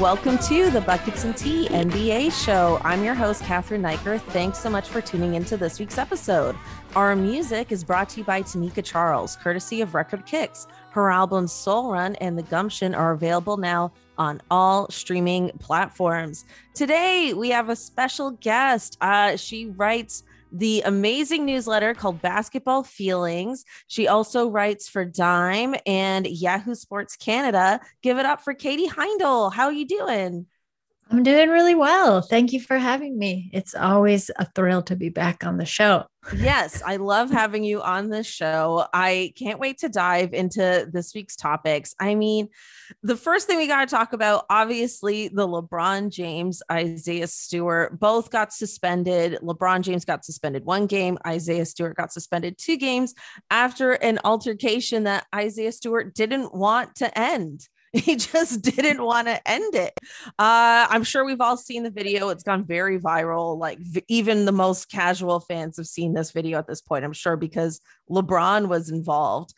welcome to the Buckets and Tea NBA show. I'm your host, Catherine Niker. Thanks so much for tuning into this week's episode. Our music is brought to you by Tanika Charles, courtesy of Record Kicks. Her albums Soul Run and The Gumption are available now on all streaming platforms. Today, we have a special guest. She writes the amazing newsletter called Basketball Feelings. She also writes for Dime and Yahoo Sports Canada. Give it up for Katie Heindel. How are you doing? I'm doing really well. Thank you for having me. It's always a thrill to be back on the show. Yes, I love having you on this show. I can't wait to dive into this week's topics. I mean, the first thing we got to talk about, obviously, the LeBron James, Isaiah Stewart, both got suspended. LeBron James got suspended 1 game. Isaiah Stewart got suspended 2 games after an altercation that Isaiah Stewart didn't want to end. He just didn't want to end it. I'm sure we've all seen the video. It's gone very viral. Like even the most casual fans have seen this video at this point, I'm sure, because LeBron was involved.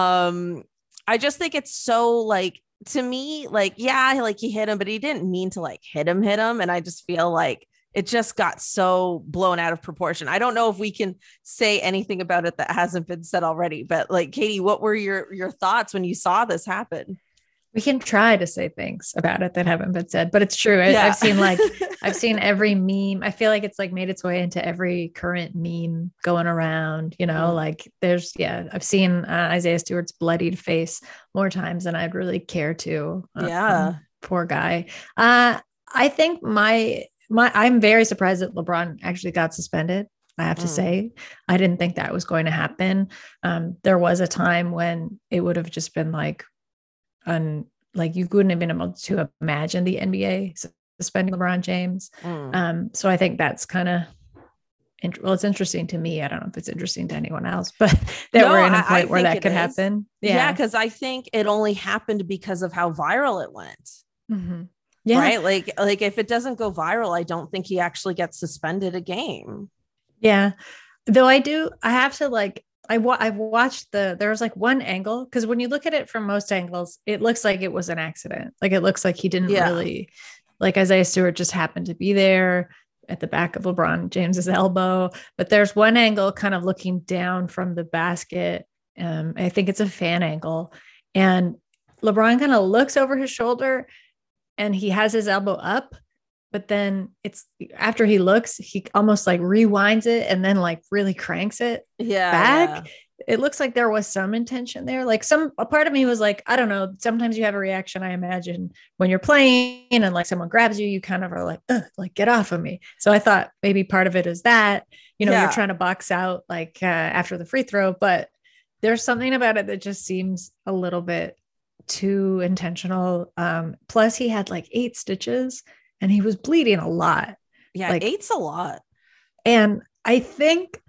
I just think it's so like, to me, like, yeah, like he hit him, but he didn't mean to like hit him. And I just feel like it just got so blown out of proportion. I don't know if we can say anything about it that hasn't been said already, but like, Katie, what were your thoughts when you saw this happen? We can try to say things about it that haven't been said, but it's true. Yeah. I've seen every meme. I feel like it's like made its way into every current meme going around, like I've seen Isaiah Stewart's bloodied face more times than I'd really care to. Poor guy. I think I'm very surprised that LeBron actually got suspended. I have to say, I didn't think that was going to happen. There was a time when it would have just been like you couldn't have been able to imagine the NBA suspending LeBron James. So I think that's kind of, it's interesting to me. I don't know if it's interesting to anyone else, but we're in a point where that could happen. Yeah. Cause I think it only happened because of how viral it went. Mm-hmm. Yeah. Right. Like if it doesn't go viral, I don't think he actually gets suspended a game. Yeah. Though I've watched there's like one angle, because when you look at it from most angles, it looks like it was an accident. Like it looks like he didn't really, like Isaiah Stewart just happened to be there at the back of LeBron James's elbow. But there's one angle kind of looking down from the basket. I think it's a fan angle. And LeBron kind of looks over his shoulder and he has his elbow up. But then it's after he looks, he almost like rewinds it and then like really cranks it back. Yeah. It looks like there was some intention there. Like a part of me was like, I don't know. Sometimes you have a reaction, I imagine, when you're playing and like someone grabs you, you kind of are like, get off of me. So I thought maybe part of it is that, you're trying to box out like after the free throw, but there's something about it that just seems a little bit too intentional. Plus he had like 8 stitches. And he was bleeding a lot. Yeah, like, 8's a lot. And I think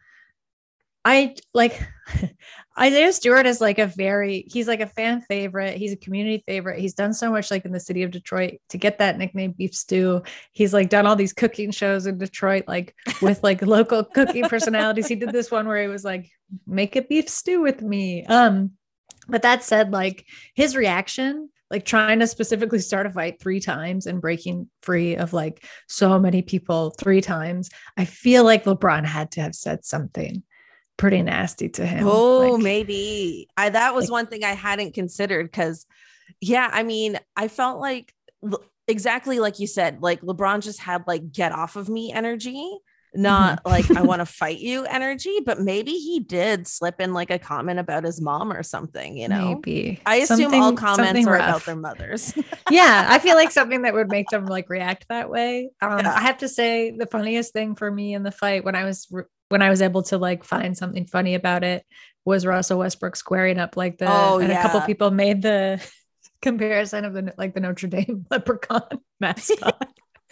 Isaiah Stewart is he's like a fan favorite. He's a community favorite. He's done so much like in the city of Detroit to get that nickname Beef Stew. He's like done all these cooking shows in Detroit, like with like local cooking personalities. He did this one where he was like, make a beef stew with me. But that said, like his reaction, like trying to specifically start a fight 3 times and breaking free of like so many people 3 times. I feel like LeBron had to have said something pretty nasty to him. Oh, maybe. That was one thing I hadn't considered because, I mean, I felt like exactly like you said, like LeBron just had like get off of me energy. Not like I want to fight you energy, but maybe he did slip in like a comment about his mom or something, Maybe. I assume all comments are about their mothers. Yeah. I feel like something that would make them like react that way. I have to say the funniest thing for me in the fight when I was able to like find something funny about it was Russell Westbrook squaring up like a couple people made the comparison of the Notre Dame leprechaun mascot.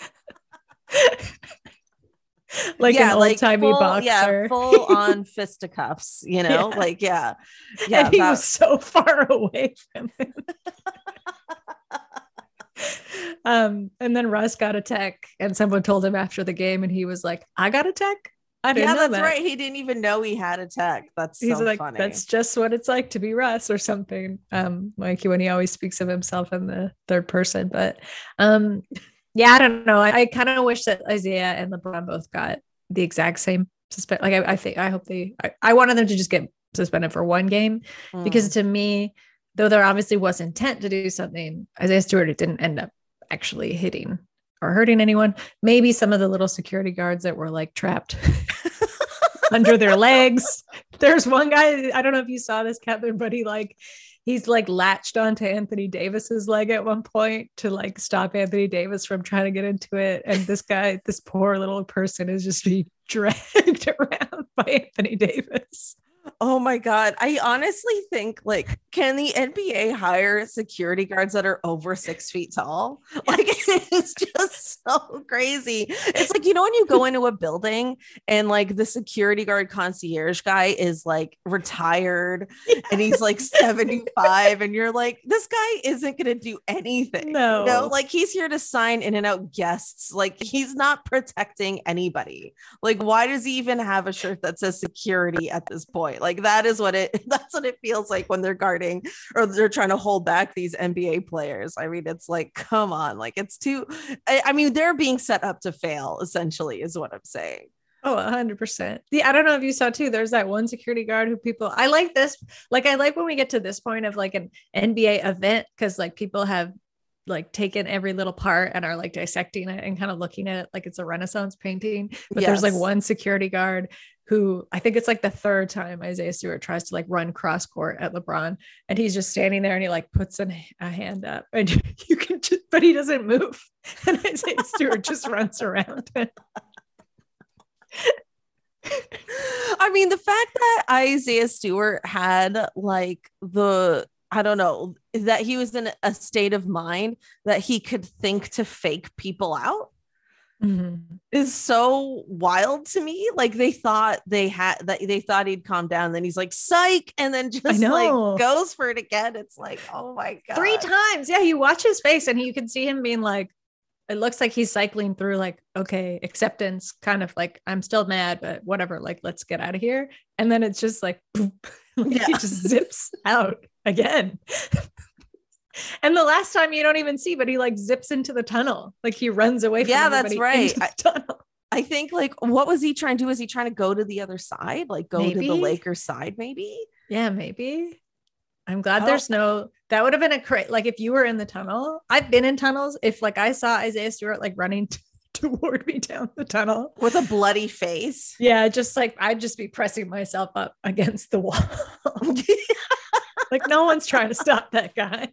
Like an old-timey boxer. Full on fisticuffs, and he was so far away from him. And then Russ got a tech and someone told him after the game and he was like, I got a tech. I didn't Yeah, know that's that. right. He didn't even know he had a tech. That's He's so like, funny. that's just what it's like to be Russ or something. Like when he always speaks of himself in the third person. But yeah, I don't know. I kind of wish that Isaiah and LeBron both got the exact same suspend. Like I hope I wanted them to just get suspended for one game because to me, though there obviously was intent to do something, Isaiah Stewart didn't end up actually hitting or hurting anyone. Maybe some of the little security guards that were like trapped under their legs. There's one guy, I don't know if you saw this, Kevin, but he's like latched onto Anthony Davis's leg at one point to like stop Anthony Davis from trying to get into it. And this poor little person is just being dragged around by Anthony Davis. Oh my God. I honestly think, like, can the NBA hire security guards that are over 6 feet tall? Yes. Like, it's just so crazy. It's like, when you go into a building and like the security guard concierge guy is like retired and he's like 75 and you're like, this guy isn't going to do anything. No, like he's here to sign in and out guests. Like he's not protecting anybody. Like, why does he even have a shirt that says security at this point? Like that's what it feels like when they're guarding or they're trying to hold back these NBA players. I mean, it's like, come on, like it's too, I mean, they're being set up to fail essentially is what I'm saying. Oh, 100%. Yeah, I don't know if you saw too. There's that one security guard who I like this. Like, I like when we get to this point of like an NBA event, because like people have like taken every little part and are like dissecting it and kind of looking at it like it's a Renaissance painting. But there's like one security guard who I think it's like the third time Isaiah Stewart tries to like run cross court at LeBron, and he's just standing there and he like puts a hand up and you can just, but he doesn't move. And Isaiah Stewart just runs around. I mean, the fact that Isaiah Stewart had like I don't know, that he was in a state of mind that he could think to fake people out is so wild to me. Like they thought he'd calm down, then he's like psych, and then just like goes for it again. It's like, oh my God, 3 times. Yeah, you watch his face and you can see him being like, it looks like he's cycling through like, okay, acceptance, kind of like, I'm still mad, but whatever, like let's get out of here. And then it's just like, boop, he just zips out again. And the last time you don't even see, but he like zips into the tunnel. Like he runs away from that's right. Tunnel. I think like, what was he trying to do? Was he trying to go to the other side? Like go to the Lakers side, maybe? Yeah, maybe. I'm glad that would have been like if you were in the tunnel. I've been in tunnels. If like I saw Isaiah Stewart like running toward me down the tunnel with a bloody face. Yeah, just like I'd just be pressing myself up against the wall. Like no one's trying to stop that guy.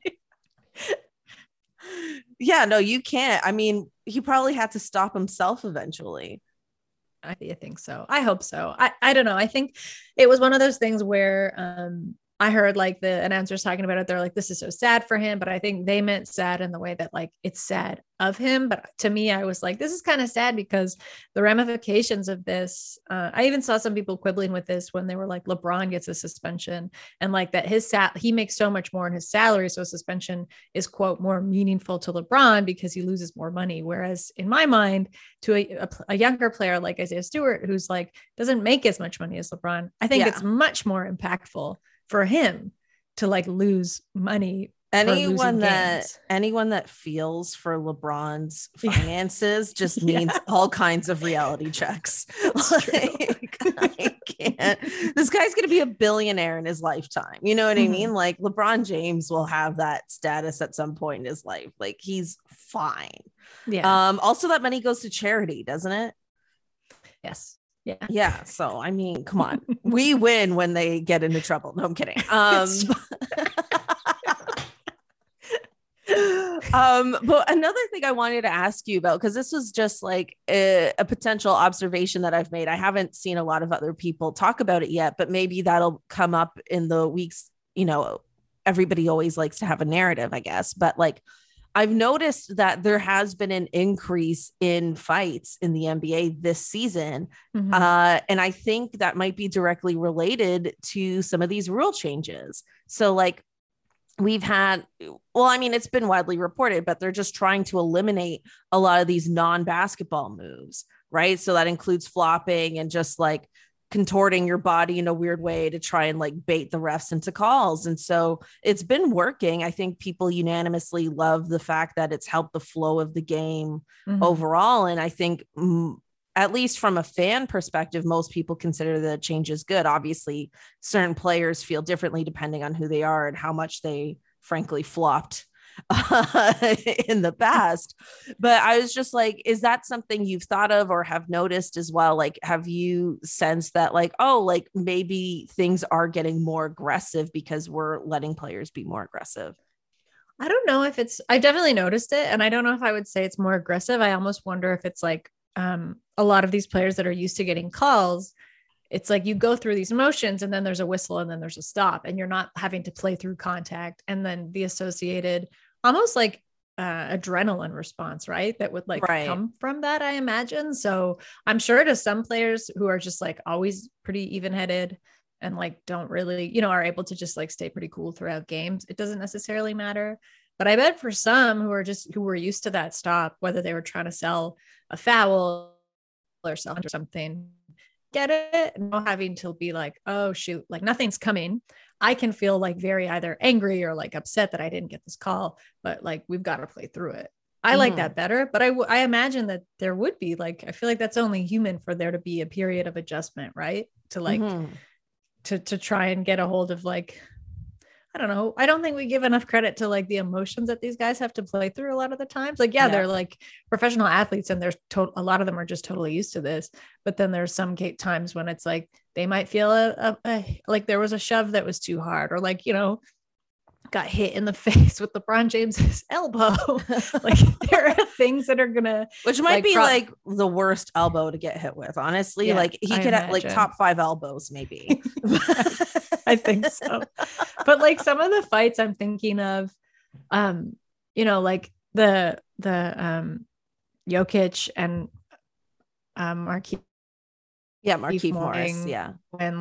Yeah, no, you can't. I mean, he probably had to stop himself eventually. I think so. I hope so. I don't know. I think it was one of those things where I heard like the announcers talking about it. They're like, this is so sad for him. But I think they meant sad in the way that like, it's sad of him. But to me, I was like, this is kind of sad because the ramifications of this, I even saw some people quibbling with this when they were like, LeBron gets a suspension and like that he makes so much more in his salary. So suspension is quote more meaningful to LeBron because he loses more money. Whereas in my mind, to a younger player like Isaiah Stewart, who's like, doesn't make as much money as LeBron, I think it's much more impactful for him to like lose money. Anyone that feels for LeBron's finances just needs all kinds of reality checks. Like, I can't. This guy's going to be a billionaire in his lifetime. You know what I mean? Like LeBron James will have that status at some point in his life. Like he's fine. Yeah. Also that money goes to charity, doesn't it? Yes. Yeah. So, I mean, come on, we win when they get into trouble. No, I'm kidding. But another thing I wanted to ask you about, because this was just like a potential observation that I've made. I haven't seen a lot of other people talk about it yet, but maybe that'll come up in the weeks. Everybody always likes to have a narrative, I guess, but like, I've noticed that there has been an increase in fights in the NBA this season. And I think that might be directly related to some of these rule changes. So like we've had, well, I mean, it's been widely reported, but they're just trying to eliminate a lot of these non-basketball moves, right? So that includes flopping and just like contorting your body in a weird way to try and like bait the refs into calls. And so it's been working. I think people unanimously love the fact that it's helped the flow of the game overall. And I think at least from a fan perspective, most people consider the changes good. Obviously, certain players feel differently depending on who they are and how much they frankly flopped in the past. But I was just like, is that something you've thought of or have noticed as well? Like, have you sensed that like, oh, like maybe things are getting more aggressive because we're letting players be more aggressive? I don't know if I've definitely noticed it. And I don't know if I would say it's more aggressive. I almost wonder if it's like a lot of these players that are used to getting calls, it's like you go through these motions and then there's a whistle and then there's a stop and you're not having to play through contact and then the associated almost like adrenaline response, right? That would like come from that, I imagine. So I'm sure to some players who are just like always pretty even-headed and like don't really, you know, are able to just like stay pretty cool throughout games, it doesn't necessarily matter. But I bet for some who were used to that stop, whether they were trying to sell a foul or something, get it, not having to be like, oh shoot, like nothing's coming. I can feel like very either angry or like upset that I didn't get this call, but like we've got to play through it. I like that better, but I imagine that there would be like, I feel like that's only human for there to be a period of adjustment, right? To like to try and get a hold of like, I don't know. I don't think we give enough credit to like the emotions that these guys have to play through a lot of the times. Like, they're like professional athletes and a lot of them are just totally used to this. But then there's some times when it's like, they might feel like there was a shove that was too hard or like, you know, got hit in the face with LeBron James's elbow. Like there are things that are gonna, which might be like the worst elbow to get hit with, honestly. Like he could have like top 5 elbows maybe. I think so. But like some of the fights I'm thinking of, you know, like the Jokic and Markieff. Yeah, Markieff Morris. Yeah. When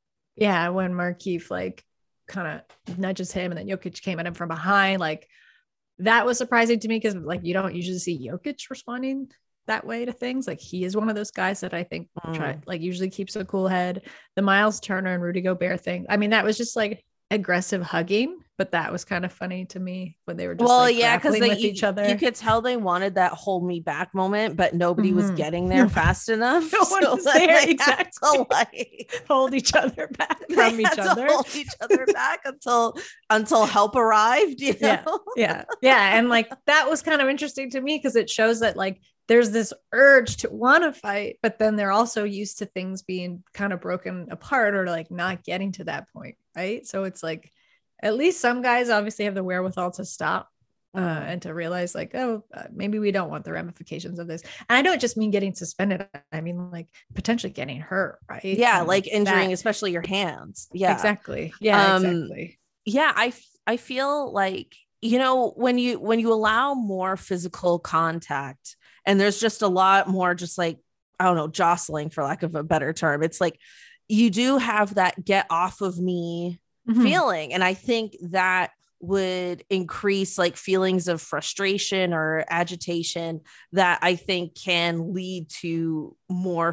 Markieff like kind of nudges him and then Jokic came at him from behind, like that was surprising to me because like you don't usually see Jokic responding that way to things. Like he is one of those guys that I think usually keeps a cool head. The Miles Turner and Rudy Gobert thing, I mean, that was just like aggressive hugging, but that was kind of funny to me when they were just because with each other. You could tell they wanted that hold me back moment, but nobody was getting there fast enough. No one was there exactly. Like, hold each other back from each other. Hold each other back until help arrived. You know? Yeah. And like that was kind of interesting to me because it shows that like there's this urge to want to fight, but then they're also used to things being kind of broken apart or like not getting to that point. Right. So it's like, at least some guys obviously have the wherewithal to stop and to realize like, maybe we don't want the ramifications of this. And I don't just mean getting suspended. I mean, like potentially getting hurt. Right. Yeah. Like injuring, especially your hands. Yeah, exactly. Yeah, exactly. Yeah. I feel like, you know, when you allow more physical contact and there's just a lot more just like, I don't know, jostling for lack of a better term. It's like, you do have that get off of me feeling. And I think that would increase like feelings of frustration or agitation that I think can lead to even more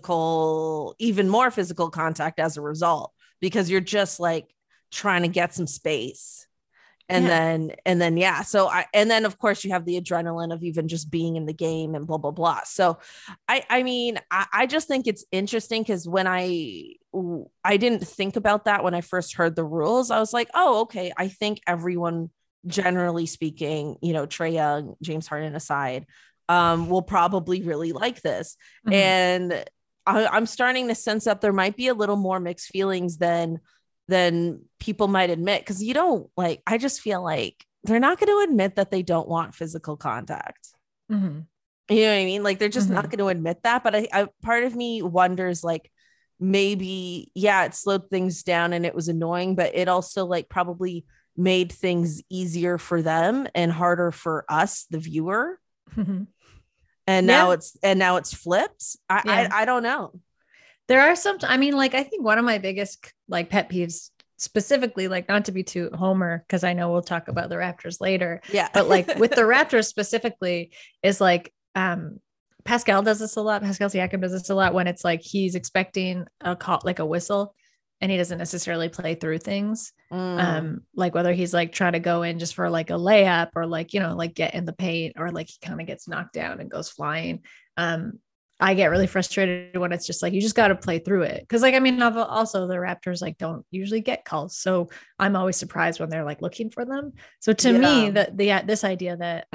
physical contact as a result, because you're just like trying to get some space. And then, so and then of course you have the adrenaline of even just being in the game and blah, blah, blah. So I mean, I just think it's interesting because when I didn't think about that when I first heard the rules, I was like, oh, okay. I think everyone, generally speaking, you know, Trae Young, James Harden aside, will probably really like this. And I'm starting to sense that there might be a little more mixed feelings than people might admit, because you don't like, I just feel like they're not going to admit that they don't want physical contact. You know what I mean? Like they're just not going to admit that. But I part of me wonders like maybe, it slowed things down and it was annoying, but it also like probably made things easier for them and harder for us, the viewer. And now it's flipped. I don't know. There are some, I mean, like, I think one of my biggest like pet peeves specifically, like, not to be too homer, because I know we'll talk about the Raptors later. Yeah. But like with the Raptors specifically, is like Pascal does this a lot. Pascal Siakam does this a lot when it's like he's expecting a call, like a whistle, and he doesn't necessarily play through things. Like whether he's like trying to go in just for like a layup, or like, you know, like get in the paint, or like he kind of gets knocked down and goes flying. I get really frustrated when it's just like, you just got to play through it. Cause like, I mean, also the Raptors like don't usually get calls. So I'm always surprised when they're like looking for them. So to me, this idea that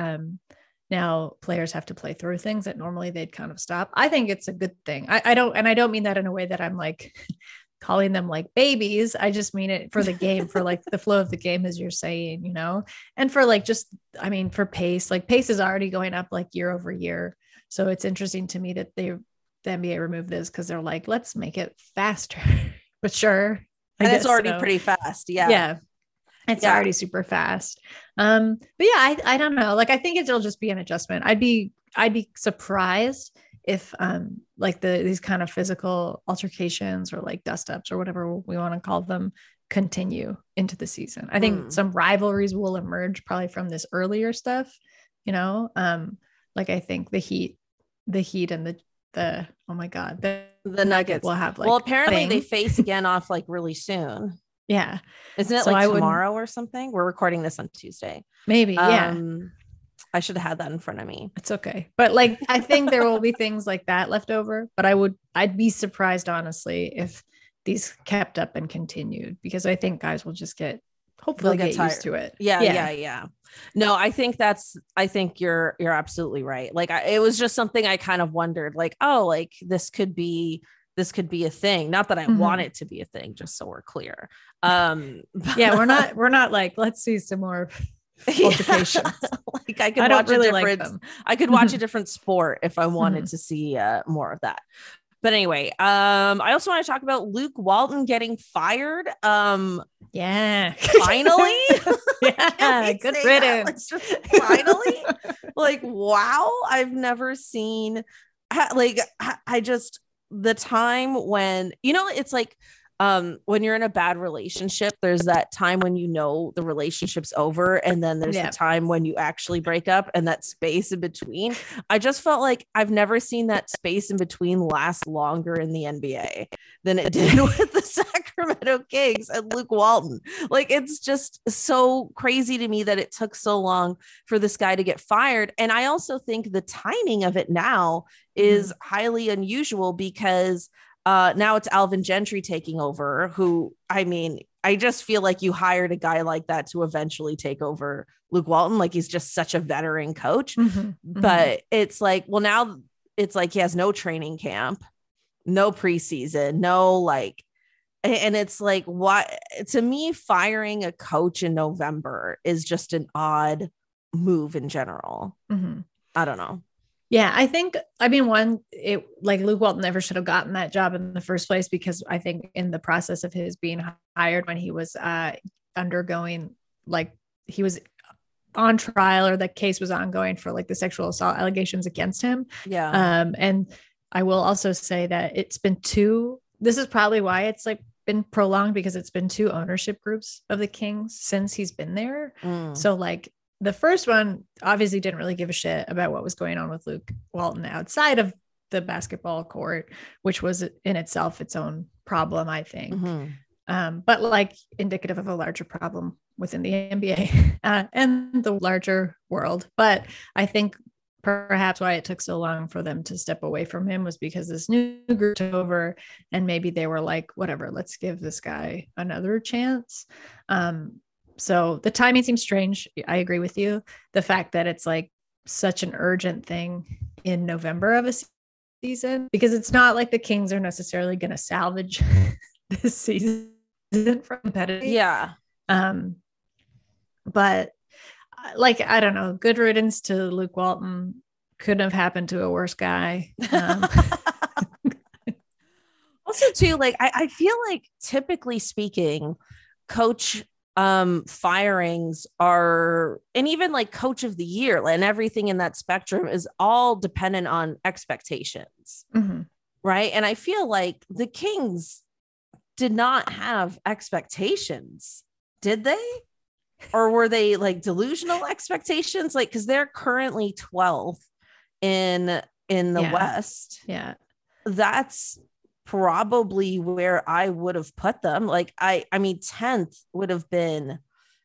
now players have to play through things that normally they'd kind of stop, I think it's a good thing. I don't mean that in a way that I'm like calling them like babies. I just mean it for the game, for like the flow of the game, as you're saying, you know, and for like, just, I mean, for pace, like pace is already going up like year over year. So it's interesting to me that the NBA removed this, because they're like, let's make it faster. But sure. And it's already pretty fast. Yeah. Yeah. It's already super fast. But yeah, I don't know. Like, I think it'll just be an adjustment. I'd be surprised if like these kind of physical altercations, or like dust ups, or whatever we want to call them, continue into the season. I think some rivalries will emerge probably from this earlier stuff, you know. Like I think the Heat and the oh my God, the Nuggets will have like, well, apparently they face again off like really soon. Yeah. Isn't it like tomorrow or something? We're recording this on Tuesday. Maybe. Yeah. I should have had that in front of me. It's okay. But like, I think there will be things like that left over, but I'd be surprised, honestly, if these kept up and continued, because I think guys will just hopefully get used to it. Yeah. No, I think you're absolutely right. Like it was just something I kind of wondered, like, oh, like this could be a thing. Not that I want it to be a thing, just so we're clear. Yeah, we're not like, let's see some more altercation. Like I could watch a different sport if I wanted to see more of that. But anyway, I also want to talk about Luke Walton getting fired. Yeah. Finally. Yeah. Good riddance. Like, just finally. Like, wow. I've never seen the time when, you know, it's like when you're in a bad relationship, there's that time when, you know, the relationship's over, and then there's the time when you actually break up, and that space in between. I just felt like I've never seen that space in between last longer in the NBA than it did with the Sacramento Kings and Luke Walton. Like, it's just so crazy to me that it took so long for this guy to get fired. And I also think the timing of it now is highly unusual, because now it's Alvin Gentry taking over, who, I mean, I just feel like you hired a guy like that to eventually take over Luke Walton. Like, he's just such a veteran coach. But it's like, well, now it's like he has no training camp, no preseason, no like, and it's like, what, to me, firing a coach in November is just an odd move in general. I don't know. Yeah, I think, I mean, like Luke Walton never should have gotten that job in the first place, because I think in the process of his being hired, when he was undergoing, like, he was on trial, or the case was ongoing for like the sexual assault allegations against him. Yeah. And I will also say that this is probably why it's like been prolonged, because it's been 2 ownership groups of the Kings since he's been there. So like, the first one obviously didn't really give a shit about what was going on with Luke Walton outside of the basketball court, which was in itself its own problem, I think. But like indicative of a larger problem within the NBA and the larger world. But I think perhaps why it took so long for them to step away from him was because this new group took over, and maybe they were like, whatever, let's give this guy another chance. So the timing seems strange. I agree with you. The fact that it's like such an urgent thing in November of a season, because it's not like the Kings are necessarily going to salvage this season from competitive. Yeah. But like, I don't know, good riddance to Luke Walton. Couldn't have happened to a worse guy. Also too, like, I feel like typically speaking, coach firings are, and even like coach of the year and everything in that spectrum is all dependent on expectations. Right. And I feel like the Kings did not have expectations, did they? Or were they like delusional expectations? Like, because they're currently 12th in the West. Yeah. That's probably where I would have put them. Like, I mean, 10th would have been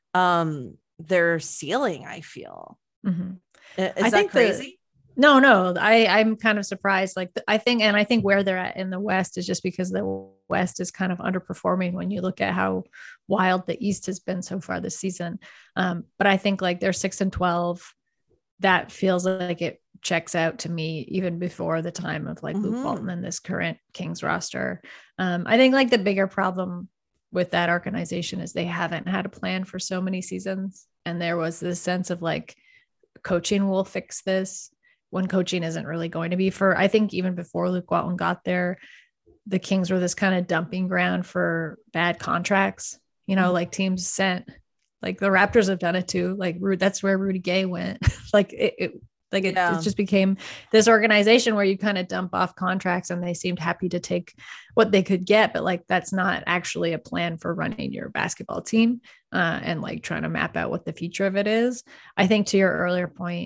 their ceiling, I feel. Mm-hmm. Is that crazy? No, I'm kind of surprised. Like, I think where they're at in the West is just because the West is kind of underperforming when you look at how wild the East has been so far this season. But I think like they're 6-12. That feels like it checks out to me even before the time of like Luke Walton and this current Kings roster. I think like the bigger problem with that organization is they haven't had a plan for so many seasons. And there was this sense of like, coaching will fix this, when coaching isn't really going to be. For, I think even before Luke Walton got there, the Kings were this kind of dumping ground for bad contracts, like teams sent, like the Raptors have done it too. Like that's where Rudy Gay went. Like it just became this organization where you kind of dump off contracts and they seemed happy to take what they could get. But like, that's not actually a plan for running your basketball team and like trying to map out what the future of it is. I think to your earlier point,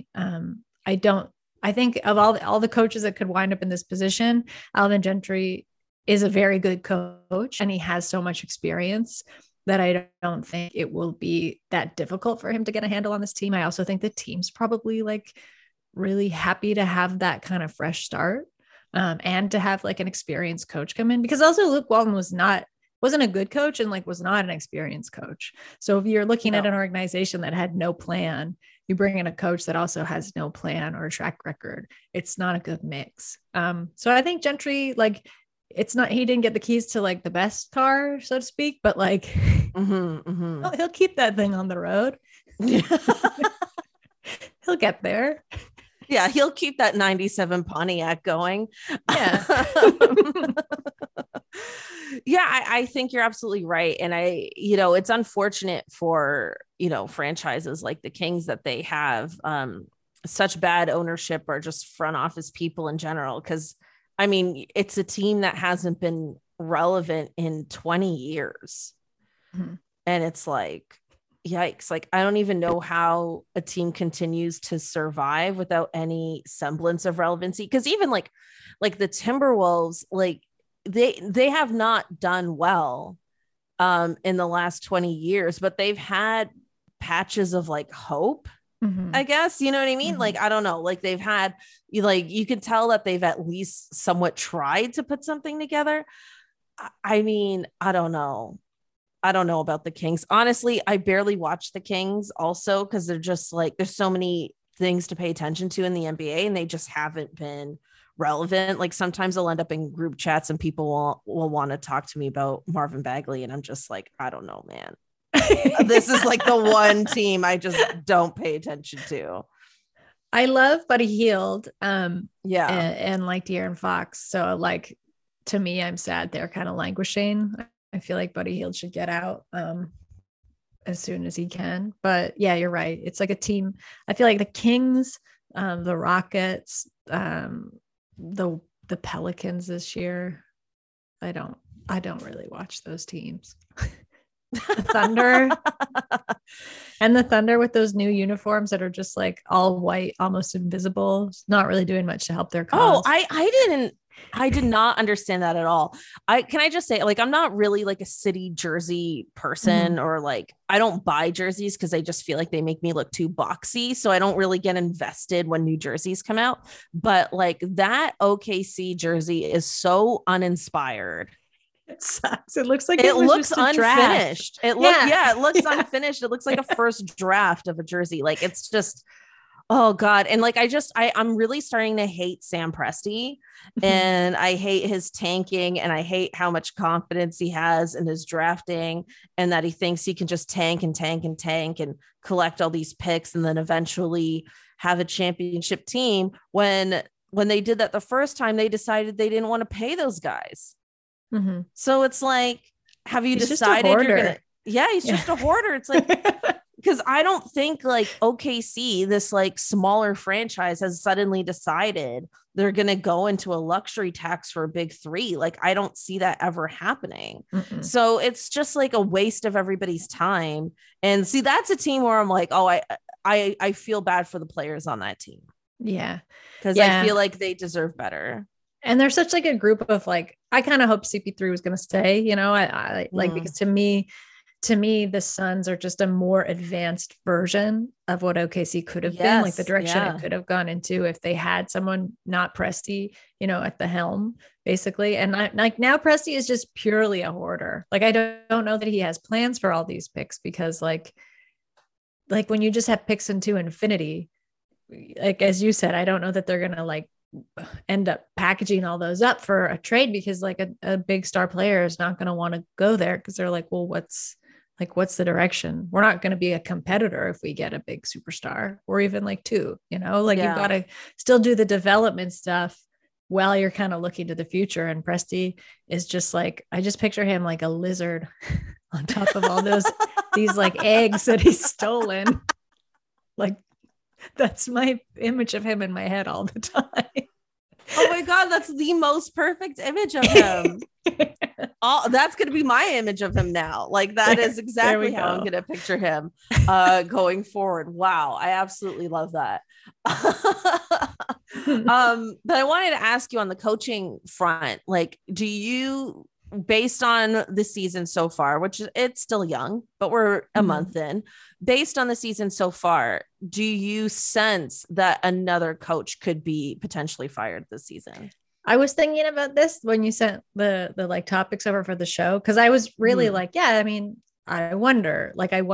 I think of all the coaches that could wind up in this position, Alvin Gentry is a very good coach and he has so much experience that I don't think it will be that difficult for him to get a handle on this team. I also think the team's probably like really happy to have that kind of fresh start and to have like an experienced coach come in, because also Luke Walton wasn't a good coach and like was not an experienced coach. So if you're looking at an organization that had no plan, you bring in a coach that also has no plan or track record, it's not a good mix. So I think Gentry, like, it's not, he didn't get the keys to like the best car, so to speak, but like he'll keep that thing on the road. He'll get there. Yeah, he'll keep that 97 Pontiac going. Yeah. Yeah, I think you're absolutely right. And it's unfortunate for, franchises like the Kings that they have such bad ownership or just front office people in general. Because, I mean, it's a team that hasn't been relevant in 20 years. Mm-hmm. And it's like, yikes. Like, I don't even know how a team continues to survive without any semblance of relevancy. Because even like the Timberwolves, like they have not done well in the last 20 years, but they've had patches of like hope, I guess, you know what I mean? Like, I don't know, like they've had, you can tell that they've at least somewhat tried to put something together. I mean, I don't know about the Kings. Honestly, I barely watch the Kings also because they're just like, there's so many things to pay attention to in the NBA and they just haven't been relevant. Like sometimes I'll end up in group chats and people will want to talk to me about Marvin Bagley. And I'm just like, I don't know, man. This is like the one team I just don't pay attention to. I love Buddy Hield. And like De'Aaron Fox. So like, to me, I'm sad they're kind of languishing. I feel like Buddy Hield should get out as soon as he can. But yeah, you're right. It's like a team. I feel like the Kings, the Rockets, the Pelicans this year. I don't really watch those teams. The Thunder and the Thunder with those new uniforms that are just like all white, almost invisible, not really doing much to help their cause. Oh, I did not understand that at all. Can I just say, like, I'm not really like a city jersey person or like, I don't buy jerseys because I just feel like they make me look too boxy. So I don't really get invested when new jerseys come out. But like that OKC jersey is so uninspired. It sucks. It looks like it looks unfinished. It looks unfinished. It looks like a first draft of a jersey. Like it's just, oh God. And like, I'm really starting to hate Sam Presti and I hate his tanking and I hate how much confidence he has in his drafting and that he thinks he can just tank and collect all these picks and then eventually have a championship team. When they did that the first time, they decided they didn't want to pay those guys. So it's like, have you decided you're gonna? Yeah, he's just a hoarder. It's like, because I don't think like OKC, this like smaller franchise, has suddenly decided they're going to go into a luxury tax for a big three. Like, I don't see that ever happening. Mm-mm. So it's just like a waste of everybody's time. And see, that's a team where I'm like, oh, I feel bad for the players on that team. Yeah. Because I feel like they deserve better. And there's such like a group of like, I kind of hope CP3 was going to stay, you know, I like, because to me, the Suns are just a more advanced version of what OKC could have been, like the direction it could have gone into if they had someone not Presti, you know, at the helm, basically. And like now Presti is just purely a hoarder. Like, I don't know that he has plans for all these picks, because like when you just have picks into infinity, like, as you said, I don't know that they're going to like end up packaging all those up for a trade, because like a big star player is not going to want to go there, because they're like, well, what's the direction? We're not going to be a competitor if we get a big superstar, or even like two, you know, like you've got to still do the development stuff while you're kind of looking to the future. And Presti is just like, I just picture him like a lizard on top of all these like eggs that he's stolen. Like, that's my image of him in my head all the time. Oh my God, that's the most perfect image of him. That's going to be my image of him now. Like, that is exactly how I'm going to picture him going forward. Wow. I absolutely love that. But I wanted to ask you on the coaching front, like, do you, based on the season so far, which it's still young, but we're a month in, based on the season so far, do you sense that another coach could be potentially fired this season? I was thinking about this when you sent the like topics over for the show, because I was really like, yeah, I mean, I wonder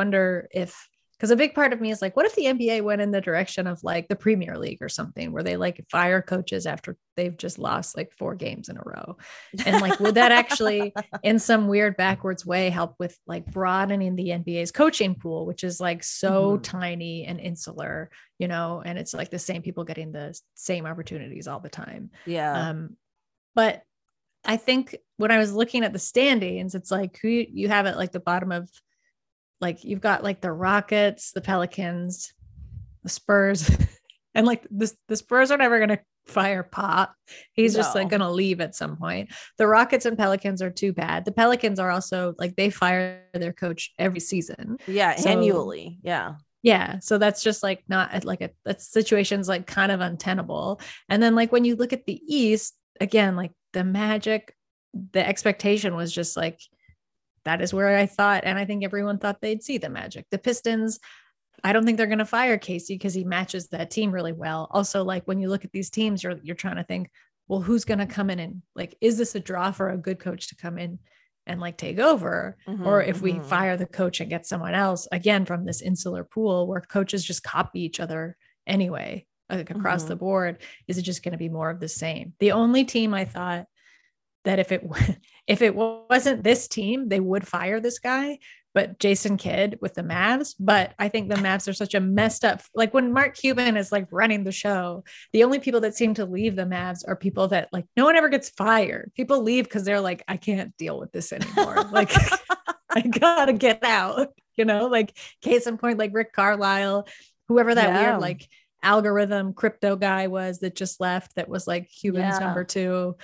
if, because a big part of me is like, what if the NBA went in the direction of like the Premier League or something, where they like fire coaches after they've just lost like 4 games in a row? And like, would that actually in some weird backwards way help with like broadening the NBA's coaching pool, which is like so tiny and insular, you know, and it's like the same people getting the same opportunities all the time. Yeah. But I think when I was looking at the standings, it's like who you have at like the bottom of, like, you've got like the Rockets, the Pelicans, the Spurs, and like the Spurs are never going to fire Pop. He's just like going to leave at some point. The Rockets and Pelicans are too bad. The Pelicans are also like, they fire their coach every season. Yeah. So, annually. Yeah. Yeah. So that's just like not like that situation's like kind of untenable. And then like when you look at the East, again, like the Magic, the expectation was just like, that is where I thought, and I think everyone thought they'd see the Magic. The Pistons, I don't think they're going to fire Casey because he matches that team really well. Also, like when you look at these teams, you're trying to think, well, who's going to come in and like, is this a draw for a good coach to come in and like take over? Or if we fire the coach and get someone else, again, from this insular pool where coaches just copy each other anyway, like across the board, is it just going to be more of the same? The only team I thought that if it wasn't this team, they would fire this guy, but Jason Kidd with the Mavs. But I think the Mavs are such a messed up, like when Mark Cuban is like running the show, the only people that seem to leave the Mavs are people that like, no one ever gets fired. People leave because they're like, I can't deal with this anymore. Like, I gotta get out, you know, like case in point, like Rick Carlisle, whoever that weird, like algorithm crypto guy was that just left, that was like Cuban's number 2.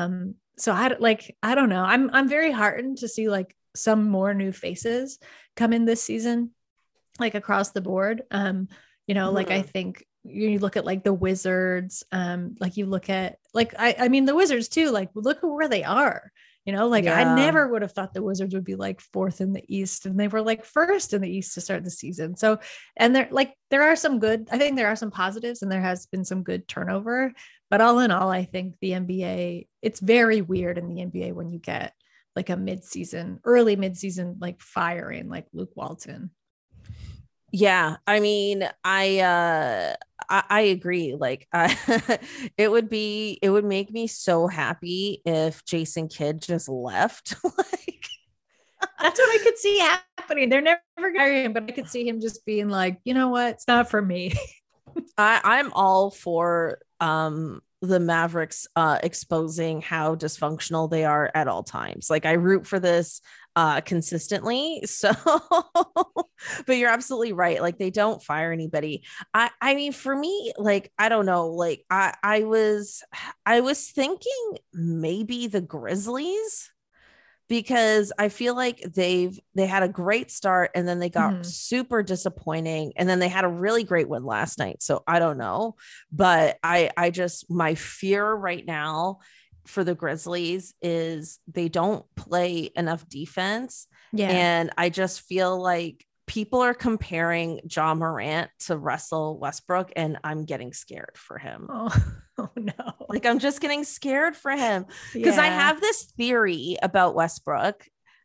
So I don't know. I'm very heartened to see like some more new faces come in this season, like across the board. You know, like I think you look at like the Wizards, like you look at like, I mean the Wizards too, like look at where they are, you know, like I never would have thought the Wizards would be like 4th in the East, and they were like 1st in the East to start the season. So, and there are some good, I think there are some positives, and there has been some good turnover, but all in all, I think the NBA, it's very weird in the NBA when you get like a early mid-season, like firing like Luke Walton. Yeah. I mean, I agree. Like, it would make me so happy if Jason Kidd just left. Like, that's what I could see happening. They're never going to hire him, but I could see him just being like, you know what? It's not for me. I'm all for the Mavericks exposing how dysfunctional they are at all times. Like I root for this consistently. So but you're absolutely right. Like they don't fire anybody. I mean for me, like I don't know, like I was thinking maybe the Grizzlies, because I feel like they had a great start and then they got super disappointing and then they had a really great win last night. So I don't know, but I just, my fear right now for the Grizzlies is they don't play enough defense. Yeah. And I just feel like people are comparing Ja Morant to Russell Westbrook, and I'm getting scared for him. Oh no. Like I'm just getting scared for him because I have this theory about Westbrook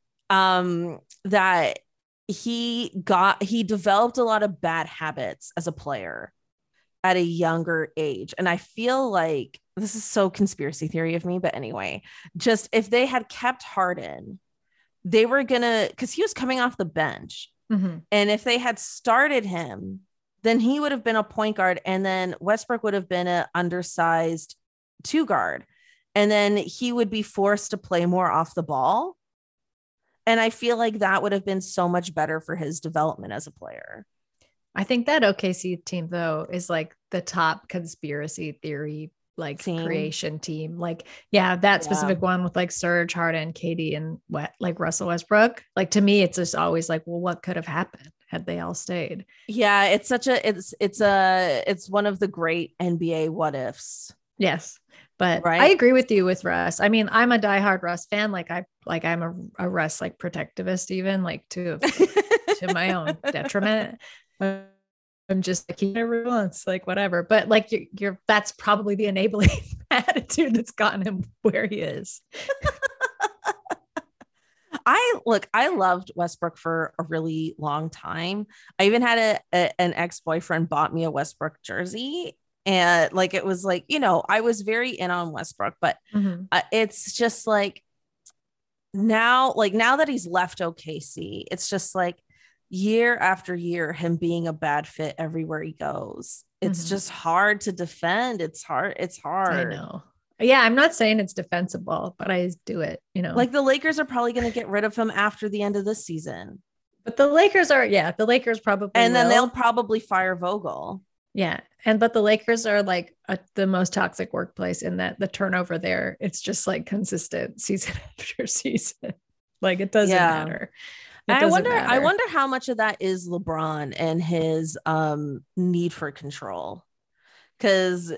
that he developed a lot of bad habits as a player at a younger age. And I feel like this is so conspiracy theory of me, but anyway, just if they had kept Harden, they were gonna, because he was coming off the bench. Mm-hmm. And if they had started him, then he would have been a point guard. And then Westbrook would have been an undersized 2 guard. And then he would be forced to play more off the ball. And I feel like that would have been so much better for his development as a player. I think that OKC team, though, is like the top conspiracy theory, like creation team. Like, that specific one with like Serge, Harden, KD, and like Russell Westbrook. Like to me, it's just always like, well, what could have happened had they all stayed? Yeah, it's one of the great NBA what ifs. Yes. But I agree with you with Russ. I mean, I'm a diehard Russ fan. I'm a Russ like protectivist, even like to my own detriment. I'm just like, whatever wants, like whatever. But like you're that's probably the enabling attitude that's gotten him where he is. I loved Westbrook for a really long time. I even had an ex-boyfriend bought me a Westbrook jersey. And like, it was like, I was very in on Westbrook, but it's just like now that he's left OKC, it's just like year after year, him being a bad fit everywhere he goes. It's just hard to defend. It's hard. I know. Yeah. I'm not saying it's defensible, but I do it, like the Lakers are probably going to get rid of him after the end of this season. But the Lakers probably, and then they'll probably fire Vogel. Yeah. But the Lakers are like the most toxic workplace in that the turnover there, it's just like consistent season after season. Like it doesn't matter. I wonder how much of that is LeBron and his need for control. Cause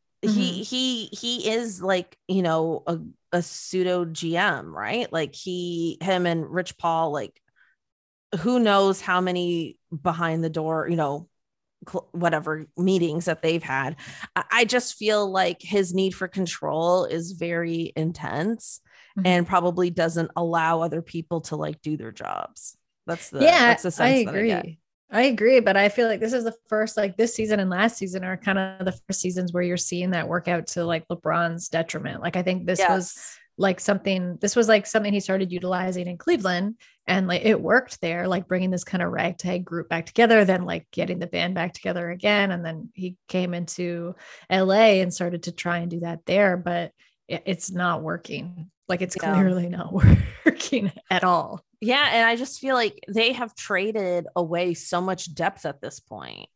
he is like, a pseudo GM, right? Like him and Rich Paul, like who knows how many behind the door, whatever meetings that they've had. I just feel like his need for control is very intense and probably doesn't allow other people to like do their jobs. That's the sense I agree. I agree, but I feel like this is the first, like this season and last season are kind of the first seasons where you're seeing that work out to like LeBron's detriment. Like I think this was like something he started utilizing in Cleveland, and like it worked there, like bringing this kind of ragtag group back together, then like getting the band back together again. And then he came into LA and started to try and do that there, but it's not working. Like it's clearly not working at all. Yeah. And I just feel like they have traded away so much depth at this point.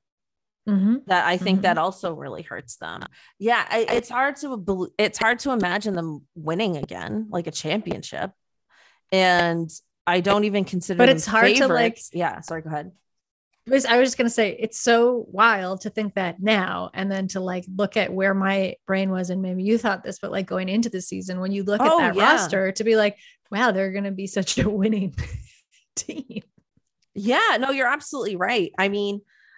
That I think that also really hurts them. Yeah, it's hard to imagine them winning again, like a championship. And I don't even consider. But it's hard favorites. To like. Yeah, sorry. Go ahead. I was just gonna say it's so wild to think that now, and then to like look at where my brain was, and maybe you thought this, but like going into the season, when you look at that roster, to be like, wow, they're gonna be such a winning team. Yeah, no, you're absolutely right. I mean.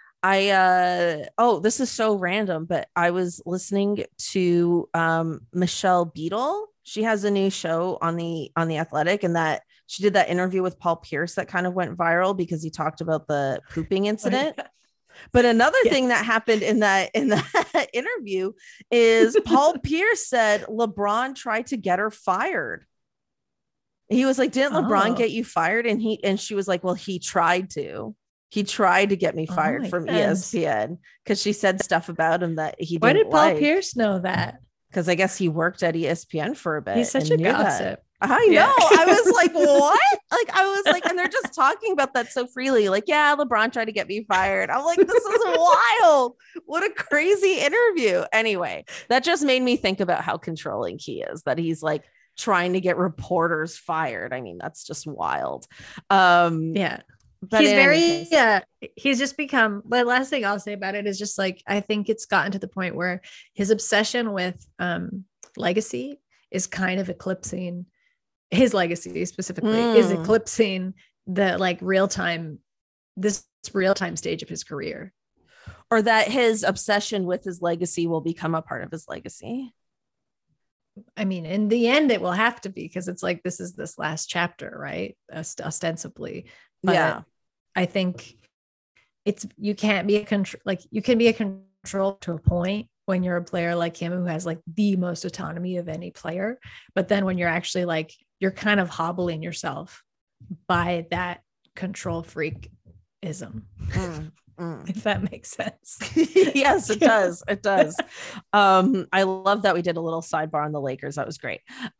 This is so random, but I was listening to Michelle Beadle. She has a new show on the Athletic, and that she did that interview with Paul Pierce that kind of went viral because he talked about the pooping incident. But another thing that happened in that interview is Paul Pierce said LeBron tried to get her fired. He was like, "Didn't LeBron get you fired?" And she was like, "Well, he tried to." He tried to get me fired from ESPN because she said stuff about him that he didn't. Why did Paul Pierce know that? Because I guess he worked at ESPN for a bit. He's such a gossip. I know. I was like, what? Like, I was like, and they're just talking about that so freely. Like, yeah, LeBron tried to get me fired. I'm like, this is wild. What a crazy interview. Anyway, that just made me think about how controlling he is, that he's like trying to get reporters fired. I mean, that's just wild. Yeah. But he's just become, the last thing I'll say about it is just like, I think it's gotten to the point where his obsession with legacy is kind of eclipsing his legacy specifically is eclipsing the like this real-time stage of his career. Or that his obsession with his legacy will become a part of his legacy. I mean, in the end, it will have to be, because it's like, this last chapter, right? Ostensibly. But yeah. I think you can't be you can be a control to a point when you're a player like him who has like the most autonomy of any player. But then when you're actually like, you're kind of hobbling yourself by that control freakism. If that makes sense. Yes, it does. It does. I love that we did a little sidebar on the Lakers. That was great. So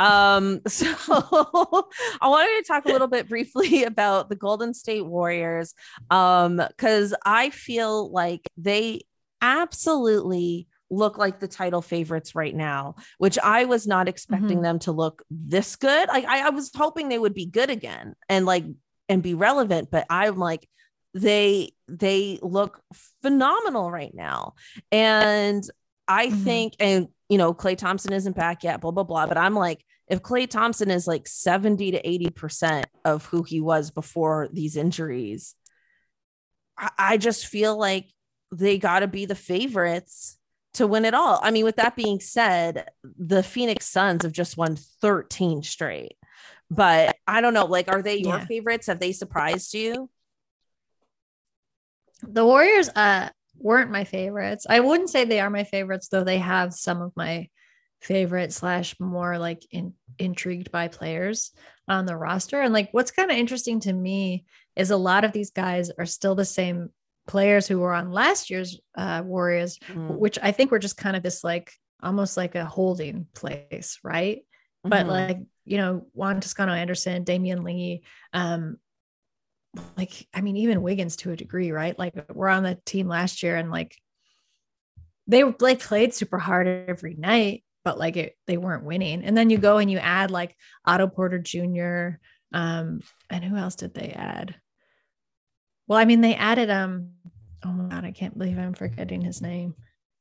I wanted to talk a little bit briefly about the Golden State Warriors, because I feel like they absolutely look like the title favorites right now, which I was not expecting them to look this good. Like I was hoping they would be good again and be relevant, but I'm like, they look phenomenal right now. And I think, and Klay Thompson isn't back yet, blah, blah, blah. But I'm like, if Klay Thompson is like 70 to 80% of who he was before these injuries, I just feel like they got to be the favorites to win it all. I mean, with that being said, the Phoenix Suns have just won 13 straight, but I don't know, like, are they your favorites? Have they surprised you? The Warriors weren't my favorites. I wouldn't say they are my favorites, though they have some of my favorite / more like intrigued by players on the roster. And like, what's kind of interesting to me is a lot of these guys are still the same players who were on last year's Warriors, which I think were just kind of this like almost like a holding place, right? But like, Juan Toscano-Anderson, Damian Lee, like, I mean, even Wiggins to a degree, right? Like we're on the team last year and like they like played super hard every night, but like they weren't winning. And then you go and you add like Otto Porter Jr. And who else did they add? Well, I mean, they added, oh my God, I can't believe I'm forgetting his name.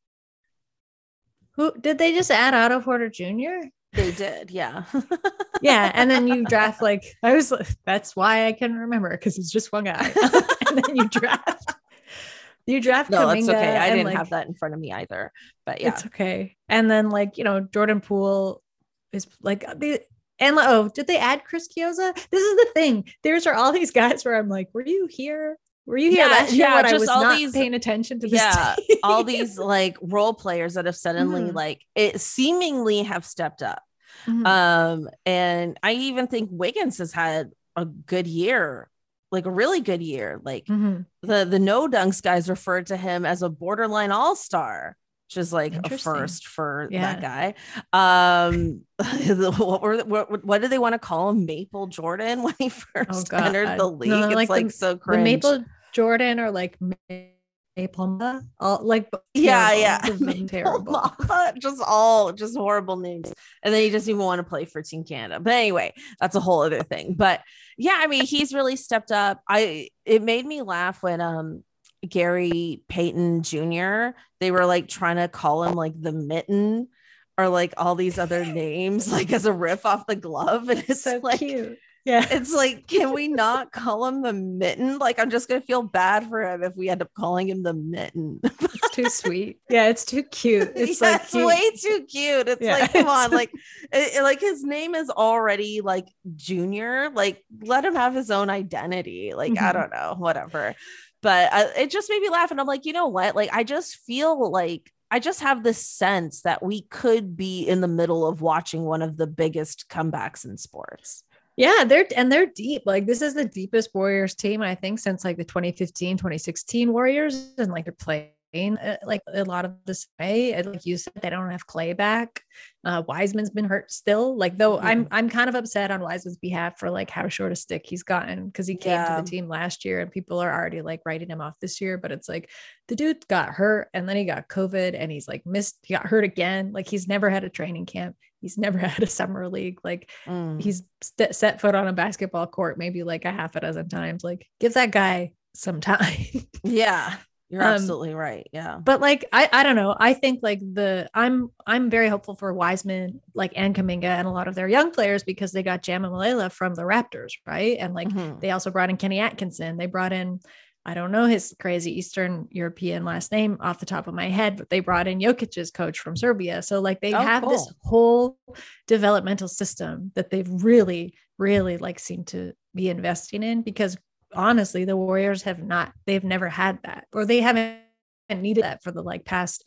Who did they just add? Otto Porter Jr.? They did. Yeah. Yeah. And then you draft that's why I can remember, because it's just one guy. And then you draft no, Kuminga, it's okay. I didn't have that in front of me either, but yeah, it's okay. And then like, Jordan Poole is like did they add Chris Chiozza? This is the thing. There's all these guys where I'm like, were you here? Were you here last year when I was not paying attention to this? Yeah, all these like role players that have suddenly like it seemingly have stepped up. And I even think Wiggins has had a good year, like a really good year. Like the No Dunks guys referred to him as a borderline all-star, which is like a first for that guy. What do they want to call him? Maple Jordan when he first entered the league? No, it's like so cringe. The Maple Jordan or like Maple all like terrible. just horrible names. And then he doesn't even want to play for Team Canada. But anyway, that's a whole other thing. But yeah, I mean, he's really stepped up. It made me laugh when Gary Payton Jr., they were like trying to call him like the Mitten or like all these other names, like as a riff off the glove. And it's so like cute. Yeah. It's like, can we not call him the Mitten? Like, I'm just going to feel bad for him if we end up calling him the Mitten. It's too sweet. Yeah. It's too cute. It's way too cute. It's like, come on, like, like his name is already like Junior, like let him have his own identity. Like, I don't know, whatever. But it just made me laugh. And I'm like, you know what? Like, I just feel like I just have this sense that we could be in the middle of watching one of the biggest comebacks in sports. Yeah, they're deep. Like this is the deepest Warriors team, I think, since like the 2015, 2016 Warriors. And like they're playing like a lot of this way. And like you said, they don't have Clay back. Wiseman's been hurt still. Like though I'm kind of upset on Wiseman's behalf for like how short a stick he's gotten because he came to the team last year and people are already like writing him off this year. But it's like the dude got hurt and then he got COVID and he's like he got hurt again. Like he's never had a training camp. He's never had a summer league. Like he's set foot on a basketball court, maybe like a half a dozen times. Like give that guy some time. Yeah, you're absolutely right. Yeah. But like, I don't know. I think like I'm very hopeful for Wiseman, like and Kuminga and a lot of their young players because they got Jam and Malala from the Raptors. Right. And like, they also brought in Kenny Atkinson. They brought in, I don't know his crazy Eastern European last name off the top of my head, but they brought in Jokic's coach from Serbia. So like they have this whole developmental system that they've really, really like seem to be investing in because honestly, the Warriors they've never had that, or they haven't needed that for the like past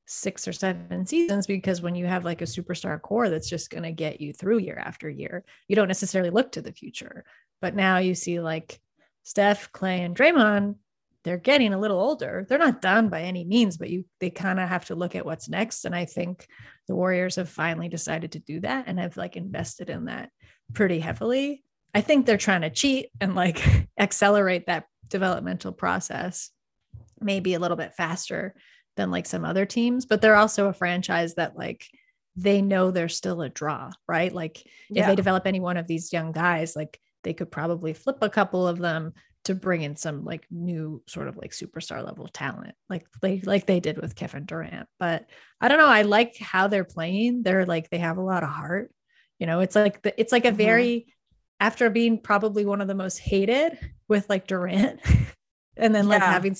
6 or 7 seasons, because when you have like a superstar core that's just going to get you through year after year, you don't necessarily look to the future. But now you see like Steph, Clay, and Draymond, they're getting a little older. They're not done by any means, but they kind of have to look at what's next. And I think the Warriors have finally decided to do that and have like invested in that pretty heavily. I think they're trying to cheat and like accelerate that developmental process maybe a little bit faster than like some other teams, but they're also a franchise that like they know they're still a draw, right? Like if they develop any one of these young guys, like they could probably flip a couple of them to bring in some like new sort of like superstar level talent, like they did with Kevin Durant. But I don't know. I like how they're playing. They're like, they have a lot of heart, you know, it's like a very, after being probably one of the most hated with like Durant and then like having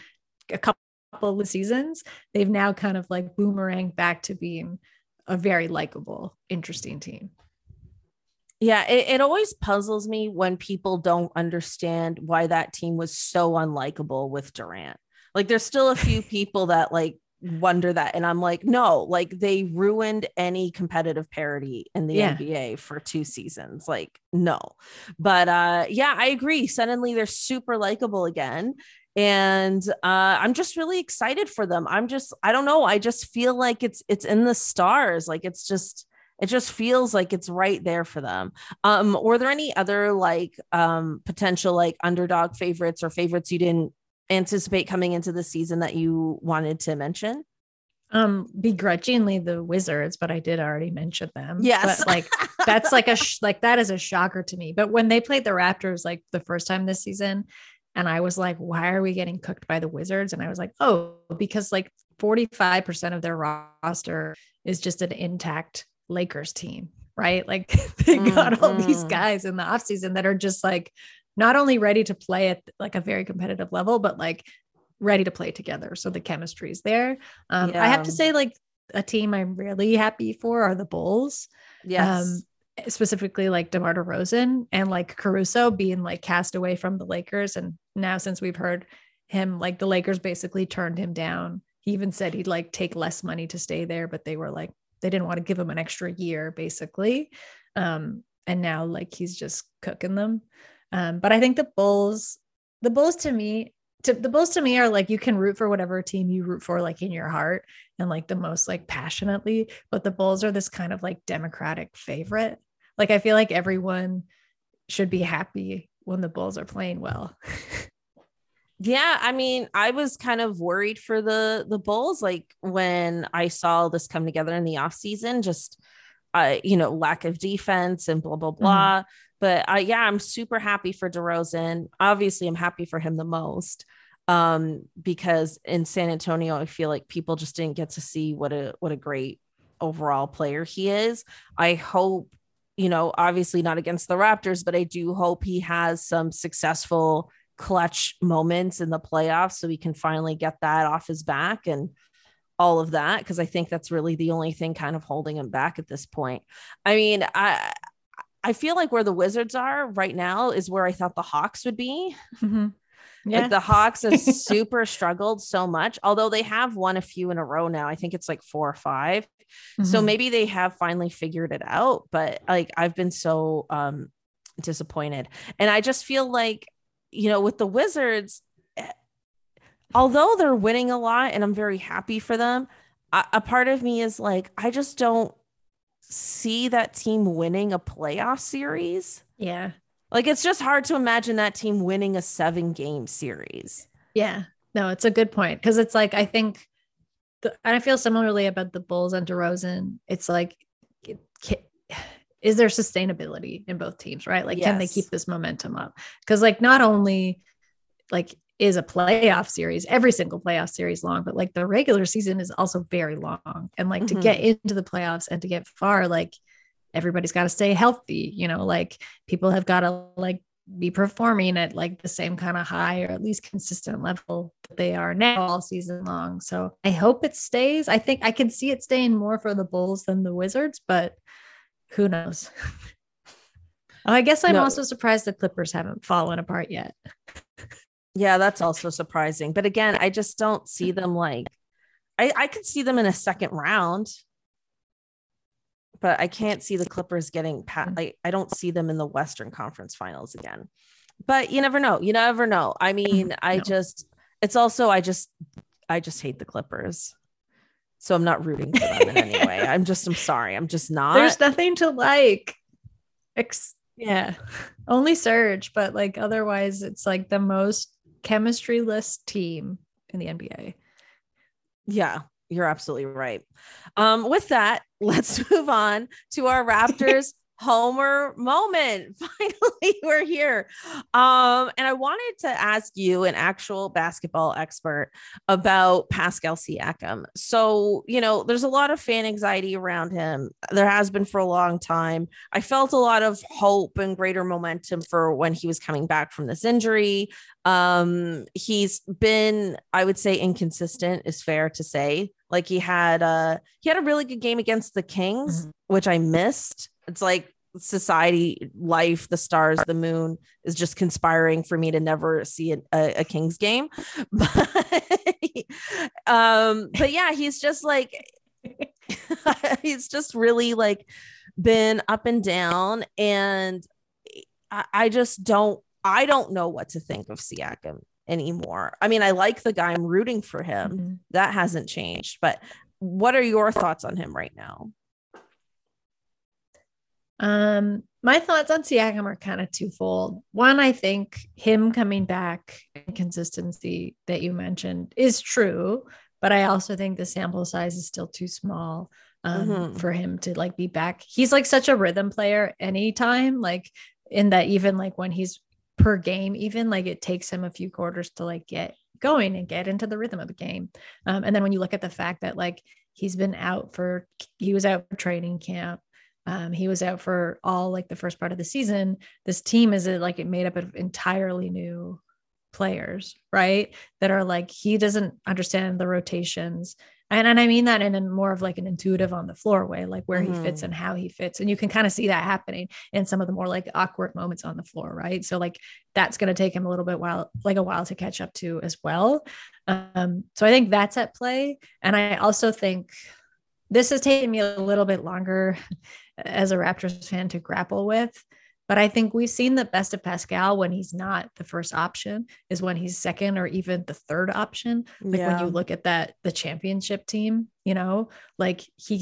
a couple of seasons, they've now kind of like boomerang back to being a very likable, interesting team. Yeah, it always puzzles me when people don't understand why that team was so unlikable with Durant. Like there's still a few people that like wonder that. And I'm like, no, like they ruined any competitive parity in the NBA for 2 seasons. Like, no. But I agree. Suddenly they're super likable again. And I'm just really excited for them. I don't know. I just feel like it's in the stars. Like it just feels like it's right there for them. Were there any other like potential like underdog favorites or favorites you didn't anticipate coming into the season that you wanted to mention? Begrudgingly the Wizards, but I did already mention them. Yes. But like that's like that is a shocker to me. But when they played the Raptors like the first time this season, and I was like, why are we getting cooked by the Wizards? And I was like, oh, because like 45% of their roster is just an intact Lakers team, right? Like they got all these guys in the offseason that are just like not only ready to play at like a very competitive level, but like ready to play together. So the chemistry is there. I have to say like a team I'm really happy for are the Bulls. Yes. Specifically like DeMar DeRozan and like Caruso being like cast away from the Lakers. And now since we've heard him, like the Lakers basically turned him down. He even said he'd like take less money to stay there, but they were like, they didn't want to give him an extra year basically. And now like he's just cooking them. But I think the Bulls to me are like, you can root for whatever team you root for, like in your heart and like the most like passionately, but the Bulls are this kind of like democratic favorite. Like, I feel like everyone should be happy when the Bulls are playing well. Yeah, I mean, I was kind of worried for the Bulls, like when I saw this come together in the off season, just lack of defense and blah blah blah. But I'm super happy for DeRozan. Obviously, I'm happy for him the most because in San Antonio, I feel like people just didn't get to see what a great overall player he is. I hope, obviously not against the Raptors, but I do hope he has some successful clutch moments in the playoffs so we can finally get that off his back and all of that, because I think that's really the only thing kind of holding him back at this point. I mean, I feel like where the Wizards are right now is where I thought the Hawks would be. Yeah. Like the Hawks have super struggled so much, although they have won a few in a row now. I think it's like 4 or 5. So maybe they have finally figured it out. But like I've been so disappointed. And I just feel like, with the Wizards, although they're winning a lot and I'm very happy for them, a part of me is like, I just don't see that team winning a playoff series. Yeah. Like, it's just hard to imagine that team winning a 7-game series. Yeah. No, it's a good point. Cause it's like, I think, I feel similarly about the Bulls and DeRozan. It's like, is there sustainability in both teams, right? Like, can they keep this momentum up? Because like, not only like is a playoff series, every single playoff series long, but like the regular season is also very long. And like to get into the playoffs and to get far, like everybody's got to stay healthy, like people have got to like be performing at like the same kind of high or at least consistent level that they are now all season long. So I hope it stays. I think I can see it staying more for the Bulls than the Wizards, but who knows? I guess I'm also surprised the Clippers haven't fallen apart yet. Yeah, that's also surprising. But again, I just don't see them like, I could see them in a second round, but I can't see the Clippers getting past. Like, I don't see them in the Western Conference Finals again. But you never know. You never know. I mean, I just hate the Clippers. So I'm not rooting for them in any way. I'm sorry. I'm just not. There's nothing to like. Yeah. Only Surge, but like otherwise it's like the most chemistry-less team in the NBA. Yeah, you're absolutely right. With that, let's move on to our Raptors Homer moment. Finally, we're here. And I wanted to ask you, an actual basketball expert, about Pascal Siakam. So, there's a lot of fan anxiety around him. There has been for a long time. I felt a lot of hope and greater momentum for when he was coming back from this injury. He's been, I would say, inconsistent, is fair to say. Like, he had a really good game against the Kings, which I missed. It's like society, life, the stars, the moon is just conspiring for me to never see a Kings game. But yeah, he's just like, he's just really like been up and down. And I don't know what to think of Siakam anymore. I mean, I like the guy. I'm rooting for him. That hasn't changed. But what are your thoughts on him right now? My thoughts on Siakam are kind of twofold. One, I think him coming back and consistency that you mentioned is true, but I also think the sample size is still too small for him to like be back. He's like such a rhythm player anytime, like in that even like when he's per game, even like it takes him a few quarters to like get going and get into the rhythm of the game. And then when you look at the fact that like he was out for training camp, he was out for all like the first part of the season. This team is like it made up of entirely new players, right? That are like, he doesn't understand the rotations. And I mean that in a more of like an intuitive on the floor way, like where he fits and how he fits. And you can kind of see that happening in some of the more like awkward moments on the floor, right? So like that's going to take him a while to catch up to as well. So I think that's at play. And I also think this has taken me a little bit longer as a Raptors fan to grapple with, but I think we've seen the best of Pascal when he's not the first option, is when he's second or even the third option. Like when you look at the championship team, like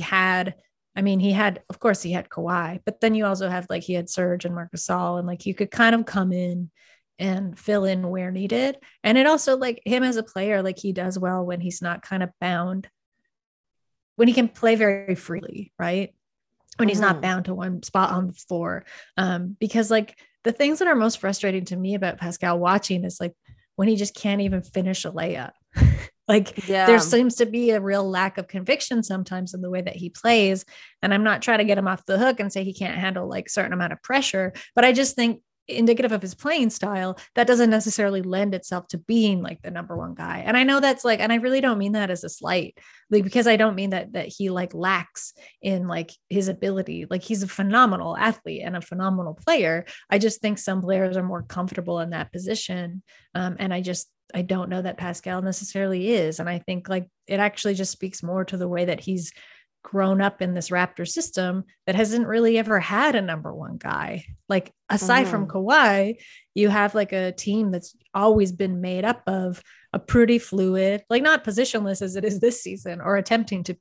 of course he had Kawhi, but then you also have like, he had Serge and Marc Gasol, and like you could kind of come in and fill in where needed. And it also like him as a player, like he does well when he's not kind of bound, when he can play very freely, right? When he's not bound to one spot on the floor. Because like the things that are most frustrating to me about Pascal watching is like when he just can't even finish a layup. There seems to be a real lack of conviction sometimes in the way that he plays. And I'm not trying to get him off the hook and say he can't handle like certain amount of pressure, but I just think indicative of his playing style, that doesn't necessarily lend itself to being like the number one guy. And I know that's like, and I really don't mean that as a slight, like, because I don't mean that he like lacks in like his ability. Like he's a phenomenal athlete and a phenomenal player. I just think some players are more comfortable in that position. And I don't know that Pascal necessarily is. And I think like it actually just speaks more to the way that he's grown up in this Raptor system that hasn't really ever had a number one guy. Like aside from Kawhi, you have like a team that's always been made up of a pretty fluid, like not positionless as it is this season, or attempting to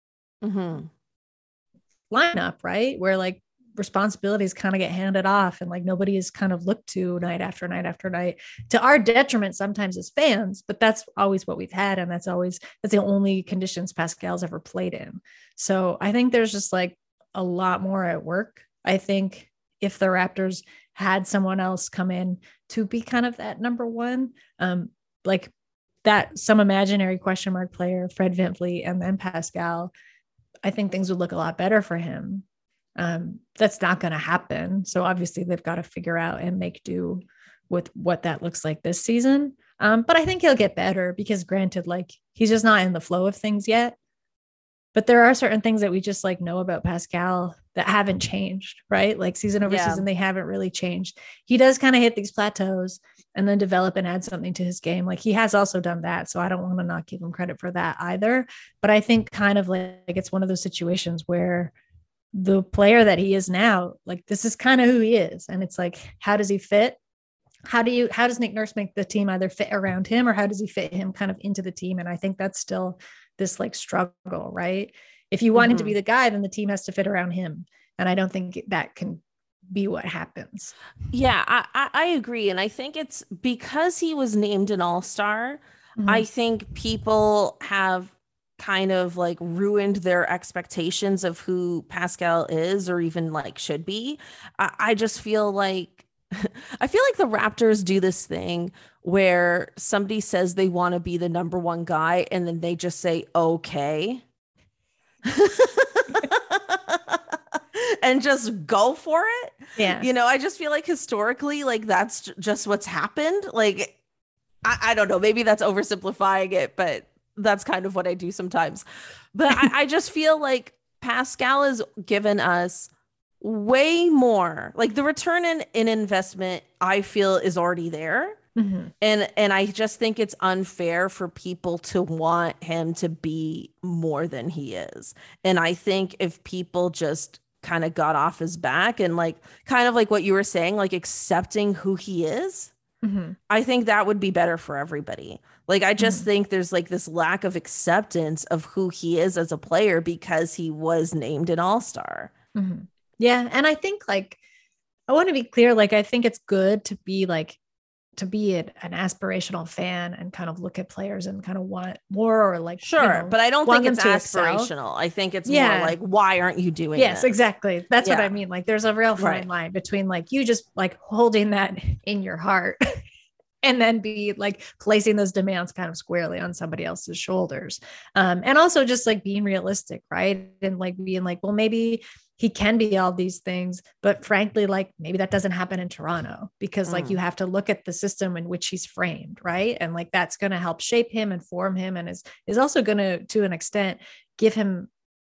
line up, right? Where like responsibilities kind of get handed off and like nobody is kind of looked to night after night after night, to our detriment sometimes as fans, but that's always what we've had. And that's the only conditions Pascal's ever played in. So I think there's just like a lot more at work. I think if the Raptors had someone else come in to be kind of that number one, like that some imaginary question mark player, Fred VanVleet, and then Pascal, I think things would look a lot better for him. That's not going to happen. So obviously they've got to figure out and make do with what that looks like this season. But I think he'll get better because granted, like he's just not in the flow of things yet. But there are certain things that we just like know about Pascal that haven't changed, right? Like season over season, they haven't really changed. He does kind of hit these plateaus and then develop and add something to his game. Like he has also done that. So I don't want to not give him credit for that either. But I think kind of like it's one of those situations where the player that he is now, like this is kind of who he is. And it's like, how does he fit? How does Nick Nurse make the team either fit around him, or how does he fit him kind of into the team? And I think that's still this like struggle, right? If you want him to be the guy, then the team has to fit around him. And I don't think that can be what happens. Yeah, I agree. And I think it's because he was named an all-star. I think people have kind of like ruined their expectations of who Pascal is, or even like should be. I just feel like I feel like the Raptors do this thing where somebody says they want to be the number one guy and then they just say, okay. And just go for it. Yeah. You know, I just feel like historically, like that's just what's happened. Like, I don't know, maybe that's oversimplifying it, but that's kind of what I do sometimes. But I just feel like Pascal has given us way more. Like the return in investment, I feel, is already there. And I just think it's unfair for people to want him to be more than he is. And I think if people just kind of got off his back and like kind of like what you were saying, like accepting who he is, I think that would be better for everybody. Like I just think there's like this lack of acceptance of who he is as a player because he was named an all-star. Yeah. And I think like, I want to be clear. Like, I think it's good to be like, to be an aspirational fan and kind of look at players and kind of want more, or like, sure, you know, but I don't think it's aspirational. Excel. I think it's more like, why aren't you doing this? Exactly. That's what Yeah. I mean. Like there's a real fine line between like you just like holding that in your heart and then be like placing those demands kind of squarely on somebody else's shoulders. And also just like being realistic, right? And like being like, well, maybe he can be all these things, but frankly, like maybe that doesn't happen in Toronto because like you have to look at the system in which he's framed, right? And like that's going to help shape him and form him, and is also going to an extent give him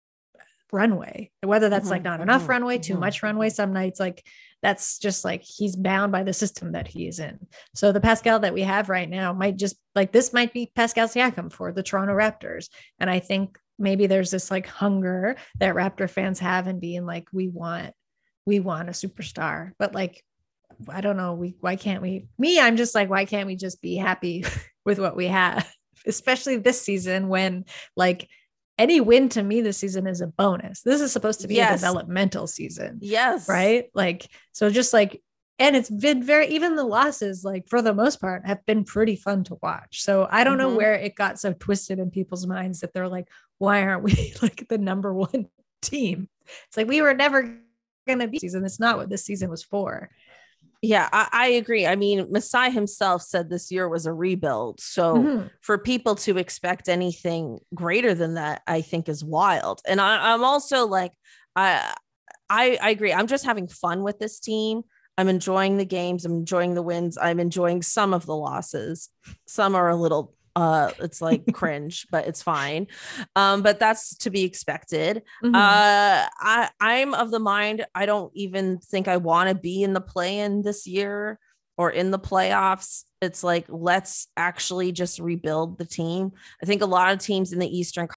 runway, whether that's like not enough runway, too much runway some nights. Like that's just like he's bound by the system that he is in. So the Pascal that we have right now might just like, this might be Pascal Siakam for the Toronto Raptors. And I think maybe there's this like hunger that Raptor fans have and being like, we want a superstar, but like, I don't know. Why can't we, I'm just like, why can't we just be happy with what we have, especially this season when like any win to me this season is a bonus. This is supposed to be a developmental season. Yes. Right. Like, so just like, and it's been even the losses, like for the most part, have been pretty fun to watch. So I don't know where it got so twisted in people's minds that they're like, why aren't we like the number one team? It's like, we were never going to be season. It's not what this season was for. Yeah, I agree. I mean, Masai himself said this year was a rebuild. So for people to expect anything greater than that, I think is wild. And I'm also like, I agree. I'm just having fun with this team. I'm enjoying the games. I'm enjoying the wins. I'm enjoying some of the losses. Some are a little it's like cringe, but it's fine. But that's to be expected. I'm of the mind, I don't even think I want to be in the play-in this year or in the playoffs. It's like, let's actually just rebuild the team. I think a lot of teams in the Eastern